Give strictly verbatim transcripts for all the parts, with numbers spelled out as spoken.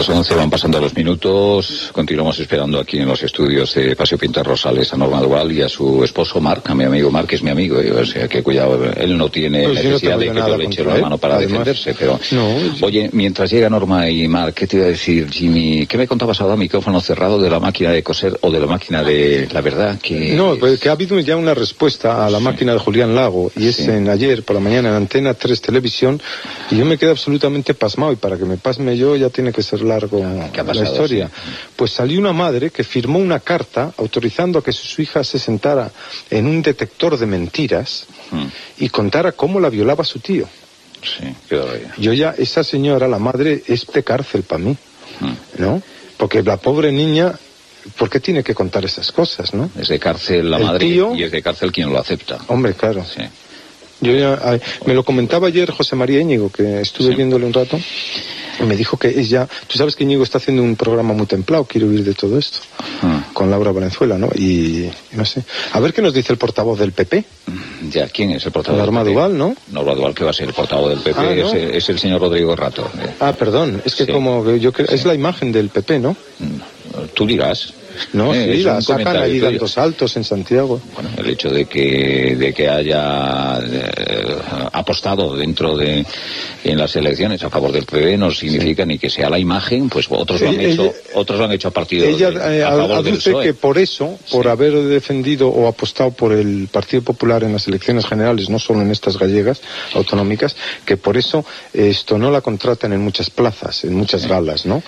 las once van pasando los minutos. Continuamos esperando aquí en los estudios de Paseo Pintar Rosales a Norma Duval y a su esposo Marc, a mi amigo Marc, que es mi amigo. ¿eh? O sea, que cuidado, él no tiene pues necesidad no de que yo le eche la mano para además, defenderse. Pero, no, oye, mientras llega Norma y Marc, ¿qué te iba a decir, Jimmy? ¿Qué me contabas ahora, micrófono cerrado, de la máquina de coser o de la máquina de la verdad? Que no, pues que ha habido ya una respuesta a la sí. máquina de Julián Lago, y es sí. en ayer por la mañana en Antena tres Televisión, y yo me quedé absolutamente pasmado, y para que me pasme yo ya tiene que ser largo ¿Qué ha pasado, la historia. Sí. Pues salió una madre que firmó una carta autorizando a que su hija se sentara en un detector de mentiras hmm. y contara cómo la violaba su tío. Sí, qué barbaridad. Yo ya, esa señora, la madre, es de cárcel para mí, hmm. ¿no? Porque la pobre niña, ¿por qué tiene que contar esas cosas, no? Es de cárcel la El madre tío, y es de cárcel quien lo acepta. Hombre, claro. Sí. Yo ya, me lo comentaba ayer José María Íñigo, que estuve sí. viéndole un rato, y me dijo que ella, tú sabes que Íñigo está haciendo un programa muy templado, quiere huir de todo esto, uh-huh. con Laura Valenzuela, ¿no? Y, no sé, a ver qué nos dice el portavoz del P P. Ya, ¿quién es el portavoz Norma del P P? Duval, ¿no? Norma Duval, que va a ser el portavoz del P P, ah, ¿no? es, es el señor Rodrigo Rato. Eh. Ah, perdón, es que sí. como, yo creo, sí. es la imagen del P P, ¿no? Tú dirás. No, eh, sí, la sacan ahí dando saltos en Santiago. Bueno, el hecho de que de que haya eh, apostado dentro de en las elecciones a favor del P P no significa sí. ni que sea la imagen, pues otros lo han ella, hecho, otros lo han hecho a partido ella, de, a eh, favor del P S O E. Que por eso, por sí. haber defendido o apostado por el Partido Popular en las elecciones generales, no solo en estas gallegas autonómicas, que por eso esto no la contratan en muchas plazas, en muchas sí. galas, ¿no?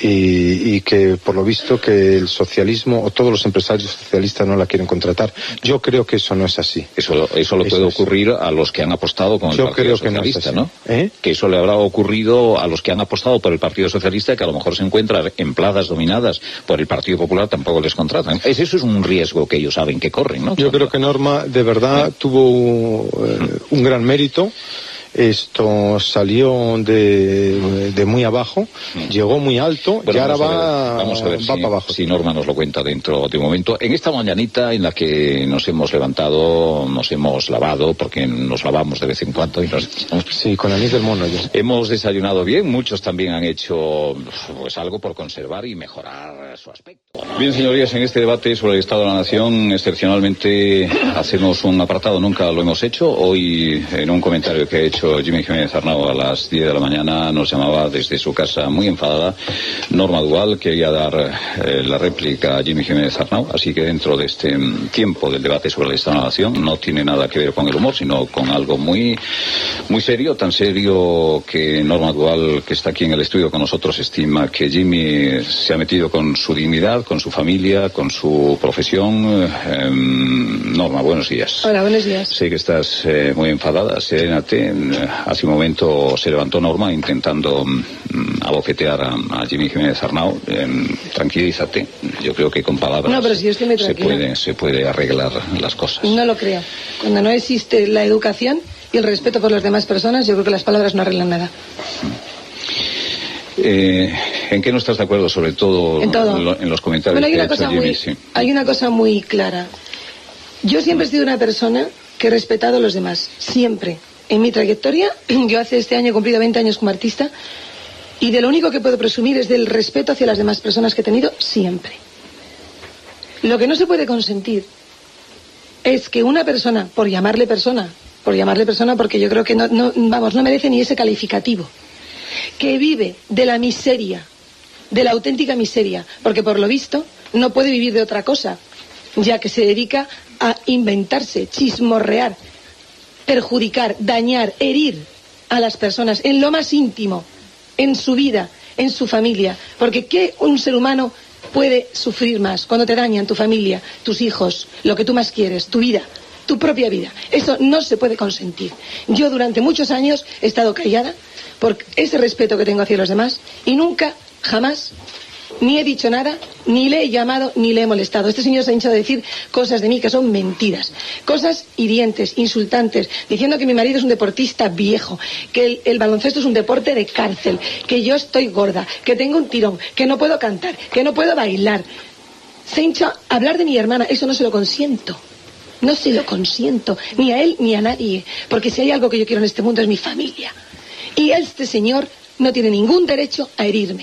Y, y que por lo visto que el socialismo o todos los empresarios socialistas no la quieren contratar. Yo creo que eso no es así. Eso, eso le puede eso ocurrir es. a los que han apostado con el Yo Partido creo Socialista, que no, ¿no? ¿Eh? Que eso le habrá ocurrido a los que han apostado por el Partido Socialista, que a lo mejor se encuentran en plazas dominadas por el Partido Popular, tampoco les contratan. Eso es un riesgo que ellos saben que corren, ¿no? Yo creo que Norma de verdad ¿Eh? tuvo eh, un gran mérito. Esto salió de, de muy abajo, mm. llegó muy alto bueno, y ahora va, vamos a ver va si, para abajo. Si Norma nos lo cuenta dentro de un momento. En esta mañanita en la que nos hemos levantado, nos hemos lavado, porque nos lavamos de vez en cuando. Y nos... Sí, con anís del mono. Yo. Hemos desayunado bien, muchos también han hecho pues algo por conservar y mejorar su aspecto. Bien, señorías, en este debate sobre el Estado de la Nación, excepcionalmente hacemos un apartado, nunca lo hemos hecho. Hoy, en un comentario que he hecho Jimmy Jiménez Arnau a las diez de la mañana, nos llamaba desde su casa muy enfadada Norma Duval. Quería dar eh, la réplica a Jimmy Jiménez Arnau, así que dentro de este um, tiempo del debate sobre el Estado de la Nación no tiene nada que ver con el humor, sino con algo muy muy serio, tan serio que Norma Duval, que está aquí en el estudio con nosotros, estima que Jimmy se ha metido con su dignidad, con su familia, con su profesión. Eh, Norma, buenos días. Hola, buenos días. Sé que estás eh, muy enfadada, serénate. Hace un momento se levantó Norma intentando um, abofetear a, a Jimmy Jiménez Arnau. Eh, tranquilízate. Yo creo que con palabras no, pero si yo estoy muy se puede se puede arreglar las cosas. No lo creo. Cuando no existe la educación y el respeto por las demás personas, yo creo que las palabras no arreglan nada. Eh, ¿En qué no estás de acuerdo, sobre todo en, todo. Lo, en los comentarios bueno, hay que una ha hecho cosa Jimmy? Muy, sí. Hay una cosa muy clara. Yo siempre he sido una persona que he respetado a los demás. Siempre. En mi trayectoria, yo hace este año he cumplido veinte años como artista, y de lo único que puedo presumir es del respeto hacia las demás personas que he tenido siempre. Lo que no se puede consentir es que una persona, por llamarle persona, por llamarle persona porque yo creo que no, no, vamos, no merece ni ese calificativo, que vive de la miseria, de la auténtica miseria, porque por lo visto no puede vivir de otra cosa, ya que se dedica a inventarse, chismorrear, perjudicar, dañar, herir a las personas en lo más íntimo, en su vida, en su familia. Porque ¿qué un ser humano puede sufrir más cuando te dañan tu familia, tus hijos, lo que tú más quieres, tu vida, tu propia vida? Eso no se puede consentir. Yo durante muchos años he estado callada por ese respeto que tengo hacia los demás y nunca, jamás, ni he dicho nada, ni le he llamado, ni le he molestado. Este señor se ha hinchado a decir cosas de mí que son mentiras, cosas hirientes, insultantes, diciendo que mi marido es un deportista viejo, que el, el baloncesto es un deporte de cárcel, que yo estoy gorda, que tengo un tirón, que no puedo cantar, que no puedo bailar. Se hincha a hablar de mi hermana, eso no se lo consiento. No se lo consiento, ni a él ni a nadie, porque si hay algo que yo quiero en este mundo es mi familia. Y este señor no tiene ningún derecho a herirme.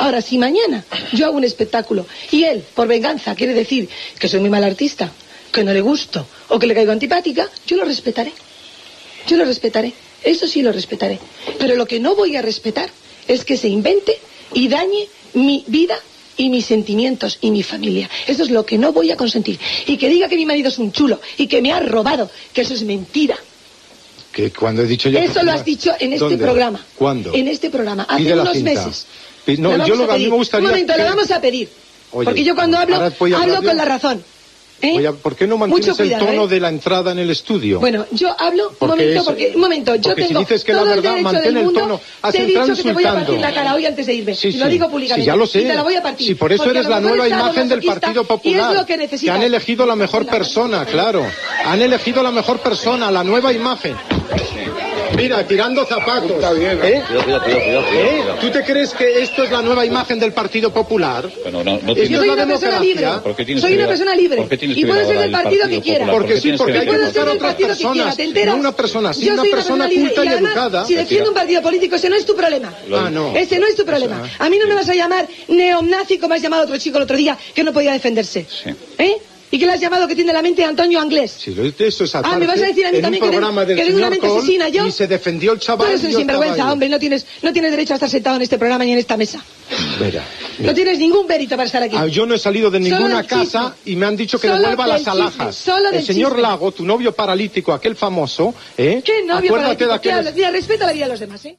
Ahora, si mañana yo hago un espectáculo y él, por venganza, quiere decir que soy muy mal artista, que no le gusto o que le caigo antipática, yo lo respetaré. Yo lo respetaré. Eso sí lo respetaré. Pero lo que no voy a respetar es que se invente y dañe mi vida y mis sentimientos y mi familia. Eso es lo que no voy a consentir. Y que diga que mi marido es un chulo y que me ha robado, que eso es mentira. Que cuando he dicho yo... Eso lo has dicho en este ¿Dónde? programa. ¿Cuándo? En este programa, hace Pide la unos cinta. meses. No, La yo vamos lo a que a mí pedir. me gustaría... Un momento, que... lo vamos a pedir. Oye, porque yo cuando hablo, hablo con la razón. ¿Eh? Oye, ¿por qué no mantienes cuidado, el tono ¿eh? de la entrada en el estudio? Bueno, yo hablo, Porque un momento, es- porque, un momento, yo porque si tengo dices que la todo el verdad, derecho mantén del el mundo, tono. Has te he entrado dicho que te voy a partir insultando. la cara hoy antes de irme, Sí, y lo sí. digo públicamente. Sí, ya lo sé. Y te la voy a partir. Sí, por eso porque eres a la lo mejor nueva es imagen del sadomasoquista Partido Popular. Y es lo que que necesitas. han elegido la mejor persona, claro. Han elegido la mejor persona, la nueva imagen. Mira, tirando zapatos. Está bien, ¿eh? Cuidado, cuidado, cuidado, cuidado, ¿Eh? cuidado. ¿Tú te crees que esto es la nueva imagen del Partido Popular? Bueno, no, no Es Yo tienes- soy la una persona democracia. libre. ¿Por qué tienes Soy que una ver- persona libre. por qué tienes Y que puedo ver ser ahora del el partido Partido que quiera. Popular? Porque ¿Por qué sí, tienes porque que hay ver- que Puedo buscar ser a del otras partido que quiera, personas. ¿te enteras? No una persona así, Yo una soy persona libre. culta y además, educada. si defiendo un partido político, ese no es tu problema. Ah, no. Ese no es tu problema. A mí no me vas a llamar neonazi como has llamado a otro chico el otro día que no podía defenderse. Sí. ¿Eh? ¿Y qué le has llamado que tiene la mente Antonio Anglés? Si lo de eso es aparte, Ah, ¿me vas a decir a mí en también un que tengo- programa del que tengo una señor mente Kohl, asesina yo? y se defendió el Tú chaval. eres un y yo estaba sinvergüenza, ahí. hombre, no tienes, no tienes derecho a estar sentado en este programa ni en esta mesa. Mira, No tienes ningún mérito para estar aquí. Ah, yo no he salido de Solo ninguna del chisme. casa y me han dicho que Solo devuelva del las chisme, alhajas. solo El del señor chisme. Lago, tu novio paralítico, aquel famoso, ¿eh? ¿Qué novio Acuérdate para de aquel... Mira, respeta la vida de los demás, ¿eh?